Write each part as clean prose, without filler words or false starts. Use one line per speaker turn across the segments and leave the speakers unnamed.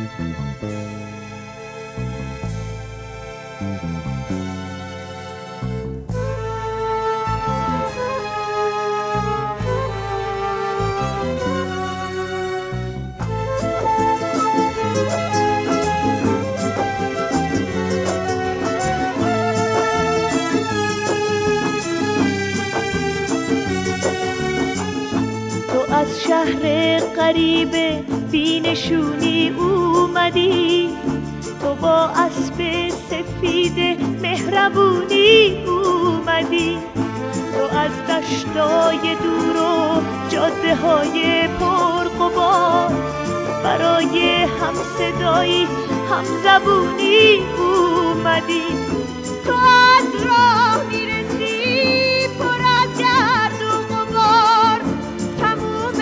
از شهر غریب بینشونی اومدی، تو با اسب سفید مهربونی اومدی، تو از دشتای دور و جاده های پرغبار برای هم صدایی هم زبونی اومدی. تو از راه میرسی پر از گرد و غبار، تموم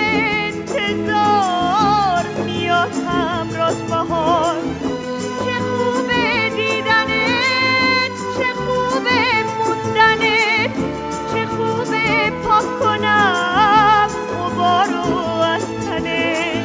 انتظار میاد همراه بهار. چه خوبه دیدنت، چه خوبه موندنت، چه خوبه پاک کنم غبارو از تنت.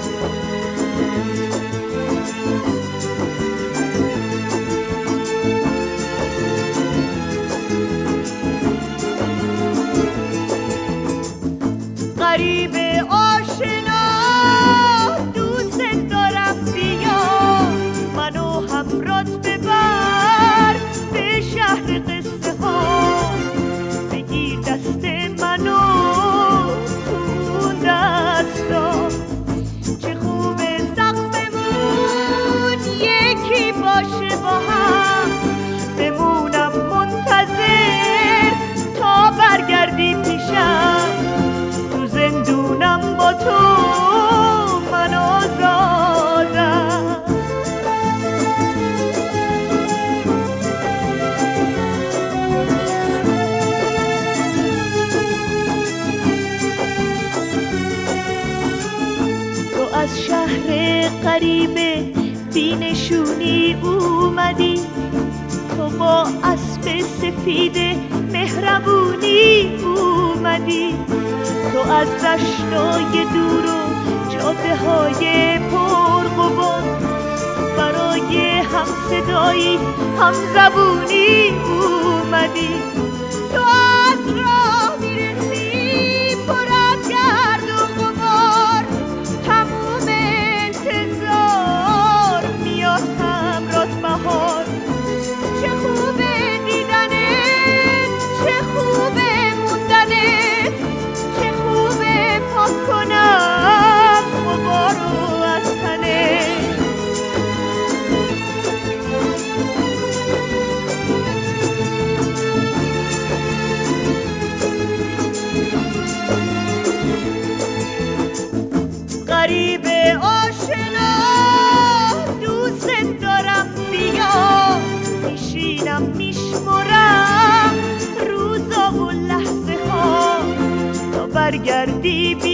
غریب آشنا دوست دارم، بیا منو همراهت ببر به شهر قصه ها. بگیر دست منو تو دستا، چه خوبه سقفمون یکی باشه با هم. بمونم منتظر تا برگردی پیشم، زندونم با تو من آزادم. تو از شهر غریب بینشونی اومدی، تو با اسب سفید مهربونی اومدی، تو از دشتای دور و جاده های پرغبار برای هم صدایی هم زبونی اومدی. تو از راه میرسی پر از گرد و غبار، تموم انتظار میاد همراهت بهار. چه خوبه دیدنت، چه خوبه موندنت، چه خوبه پاک کنم غبارو از تنت. غریب آشنا دوست دارم، بیا میشینم میشمرم روزا و لحظه ها تا برگردی.